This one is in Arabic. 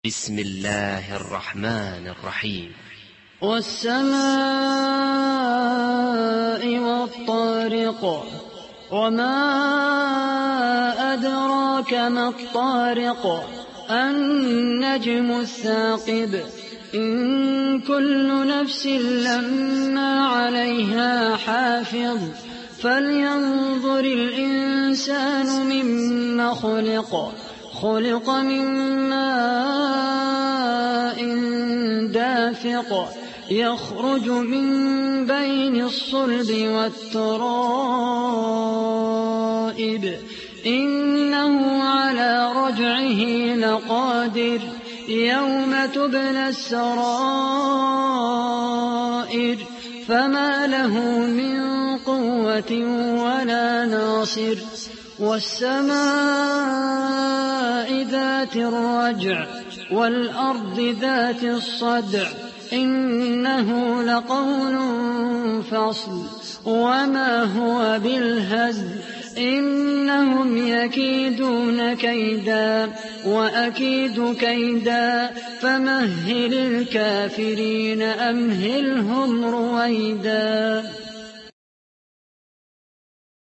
بسم الله الرحمن الرحيم. والسماء والطارق وما أدراك ما الطارق النجم الثاقب إن كل نفس لما عليها حافظ فلينظر الإنسان مما خلق من ماء دافق يخرج من بين الصلب والترائب إنه على رجعه لقادر يوم تبلى السرائر فما له من قوة ولا ناصر والسماء ذات الرجع والأرض ذات الصدع إنه لقول فصل وما هو بالهزل إنهم يكيدون كيدا وأكيد كيدا فمهل الكافرين أمهلهم رويدا.